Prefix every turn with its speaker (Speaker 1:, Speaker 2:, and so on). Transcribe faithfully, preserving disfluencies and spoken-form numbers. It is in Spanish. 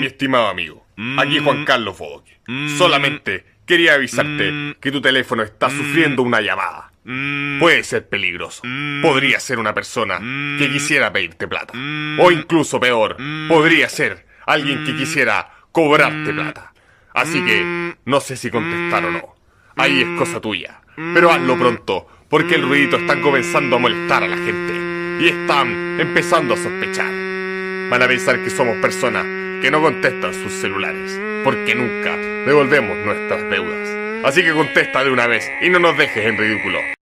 Speaker 1: Mi estimado amigo, aquí Juan Carlos Bodoque. Solamente quería avisarte que tu teléfono está sufriendo una llamada. Puede ser peligroso. Podría ser una persona que quisiera pedirte plata. O incluso peor, podría ser alguien que quisiera cobrarte plata. Así que no sé si contestar o no. Ahí es cosa tuya. Pero hazlo pronto, porque el ruidito está comenzando a molestar a la gente. Y están empezando a sospechar. Van a pensar que somos personas que no contestan sus celulares, porque nunca devolvemos nuestras deudas. Así que contesta de una vez y no nos dejes en ridículo.